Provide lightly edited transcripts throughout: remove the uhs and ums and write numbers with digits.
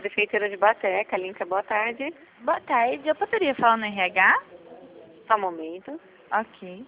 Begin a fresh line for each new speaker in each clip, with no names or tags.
Prefeitura de Baté, Kalinka, boa tarde.
Boa tarde, eu poderia falar no RH?
Só um momento.
Ok.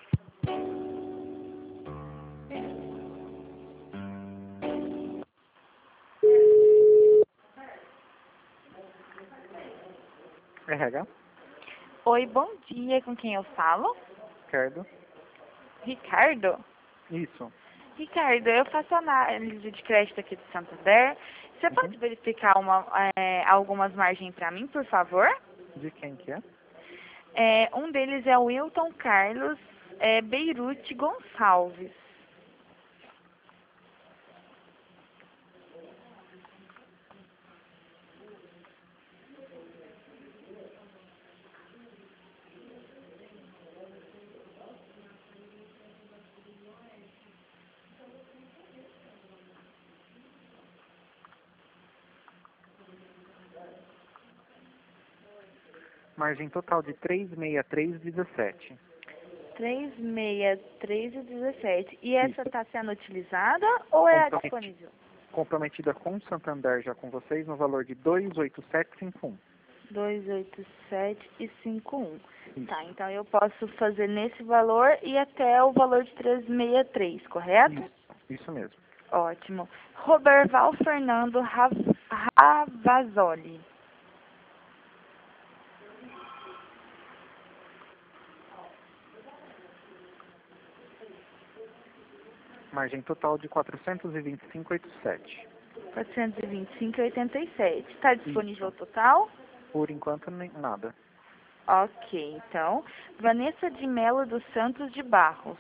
RH?
Oi, bom dia, com quem eu falo?
Ricardo?
Ricardo?
Isso.
Ricardo, eu faço análise de crédito aqui do Santander. Você pode verificar algumas margens para mim, por favor?
De quem que é?
Um deles é o Wilton Carlos Beirute Gonçalves.
Margem total de 363,17.
363,17. E essa está sendo utilizada ou é disponível?
Comprometida com o Santander já com vocês no valor de 28751.
287,51.
Isso.
Tá, então eu posso fazer nesse valor e até o valor de 363, correto?
Isso mesmo.
Ótimo. Roberval Fernando Ravazoli.
Margem total de 425,87.
425,87. Está disponível o total?
Por enquanto, nem nada.
Ok, então. Vanessa de Melo dos Santos de Barros.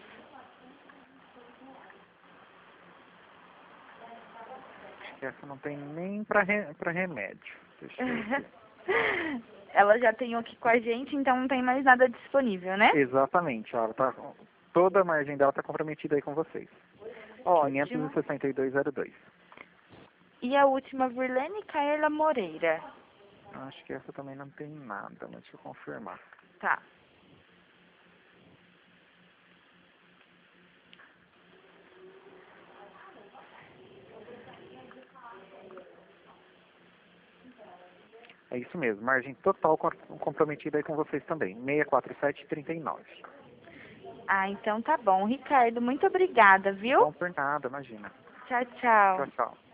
Acho que essa não tem nem para remédio. Deixa eu ver.
Ela já tem aqui com a gente, então não tem mais nada disponível, né?
Exatamente. Ó, toda a margem dela está comprometida aí com vocês.
Ótimo.
562,02.
E a última, Virlene Caerla Moreira.
Acho que essa também não tem nada, mas deixa eu confirmar.
Tá.
É isso mesmo, margem total comprometida aí com vocês também, 647,39.
Ah, então tá bom. Ricardo, muito obrigada, viu?
Não por nada, imagina.
Tchau, tchau.
Tchau, tchau.